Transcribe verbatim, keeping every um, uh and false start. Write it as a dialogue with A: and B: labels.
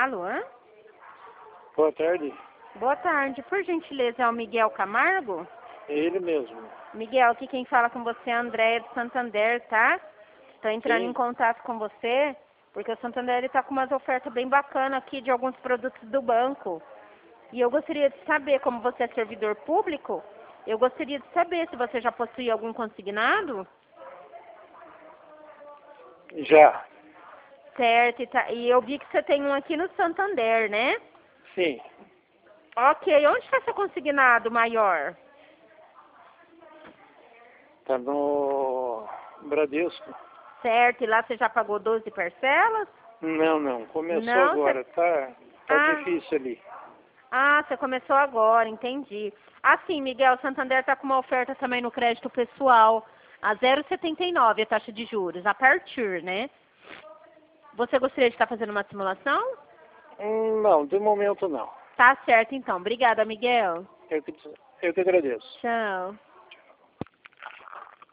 A: Alô?
B: Boa tarde.
A: Boa tarde. Por gentileza, é o Miguel Camargo?
B: É ele mesmo.
A: Miguel, aqui quem fala com você é a Andréia de Santander, tá? Tô entrando
B: Sim.
A: em contato com você, porque o Santander está com umas ofertas bem bacanas aqui de alguns produtos do banco. E eu gostaria de saber, como você é servidor público, eu gostaria de saber se você já possui algum consignado.
B: Já.
A: Certo, e, tá, e eu vi que você tem um aqui no Santander, né?
B: Sim.
A: Ok, onde está seu consignado maior?
B: Tá no Bradesco.
A: Certo, e lá você já pagou doze parcelas?
B: Não, não. Começou
A: Não,
B: agora.
A: você...
B: Tá, tá
A: Ah.
B: difícil ali.
A: Ah, você começou agora, entendi. Assim, Miguel, o Santander está com uma oferta também no crédito pessoal a zero vírgula setenta e nove a taxa de juros, a partir, né? Você gostaria de estar fazendo uma simulação?
B: Hum, Não, de momento não.
A: Tá certo, então. Obrigada, Miguel.
B: Eu que, eu que agradeço.
A: Tchau.